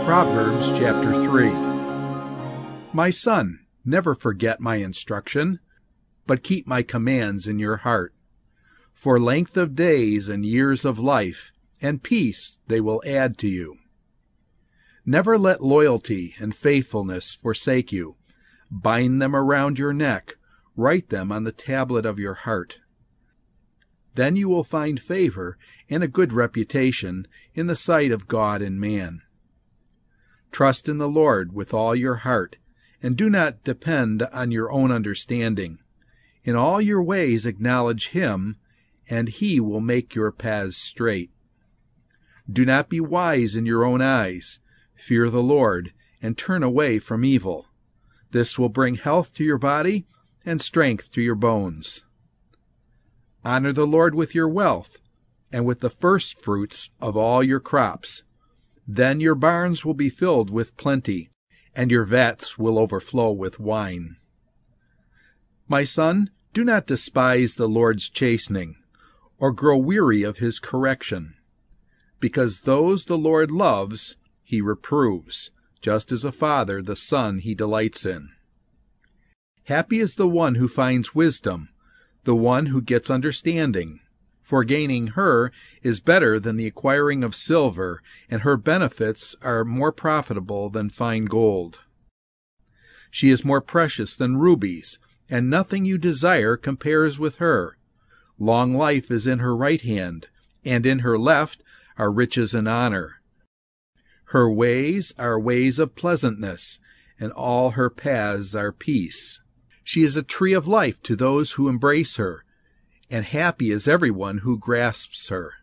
Proverbs chapter 3. My son, never forget my instruction, but keep my commands in your heart. For length of days and years of life, and peace they will add to you. Never let loyalty and faithfulness forsake you. Bind them around your neck, write them on the tablet of your heart. Then you will find favor and a good reputation in the sight of God and man. Trust in the Lord with all your heart, and do not depend on your own understanding. In all your ways acknowledge Him, and He will make your paths straight. Do not be wise in your own eyes. Fear the Lord, and turn away from evil. This will bring health to your body and strength to your bones. Honor the Lord with your wealth, and with the firstfruits of all your crops. Then your barns will be filled with plenty, and your vats will overflow with wine. My son, do not despise the Lord's chastening, or grow weary of His correction. Because those the Lord loves, He reproves, just as a father the son He delights in. Happy is the one who finds wisdom, the one who gets understanding. For gaining her is better than the acquiring of silver, and her benefits are more profitable than fine gold. She is more precious than rubies, and nothing you desire compares with her. Long life is in her right hand, and in her left are riches and honor. Her ways are ways of pleasantness, and all her paths are peace. She is a tree of life to those who embrace her, and happy is everyone who grasps her.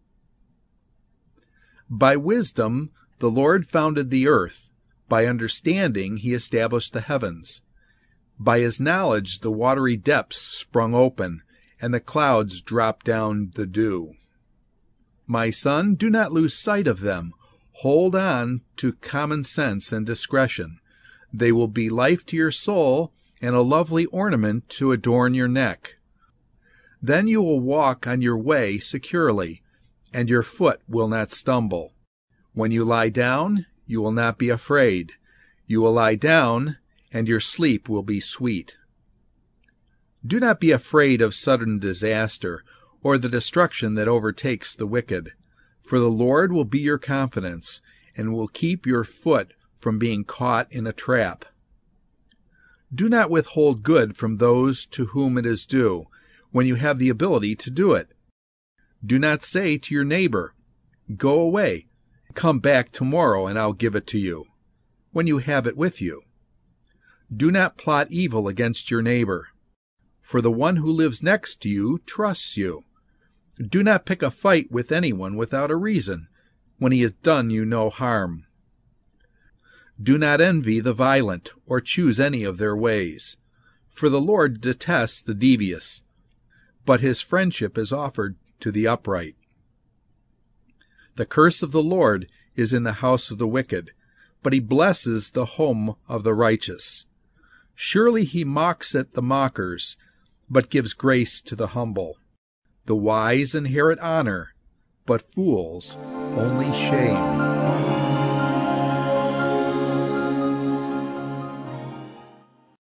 By wisdom the Lord founded the earth, by understanding He established the heavens. By His knowledge the watery depths sprung open, and the clouds dropped down the dew. My son, do not lose sight of them. Hold on to common sense and discretion. They will be life to your soul, and a lovely ornament to adorn your neck. Then you will walk on your way securely, and your foot will not stumble. When you lie down, you will not be afraid. You will lie down, and your sleep will be sweet. Do not be afraid of sudden disaster, or the destruction that overtakes the wicked. For the Lord will be your confidence, and will keep your foot from being caught in a trap. Do not withhold good from those to whom it is due, when you have the ability to do it. Do not say to your neighbor, "Go away, come back tomorrow and I'll give it to you," when you have it with you. Do not plot evil against your neighbor, for the one who lives next to you trusts you. Do not pick a fight with anyone without a reason, when he has done you no harm. Do not envy the violent, or choose any of their ways, for the Lord detests the devious, but His friendship is offered to the upright. The curse of the Lord is in the house of the wicked, but He blesses the home of the righteous. Surely He mocks at the mockers, but gives grace to the humble. The wise inherit honor, but fools only shame.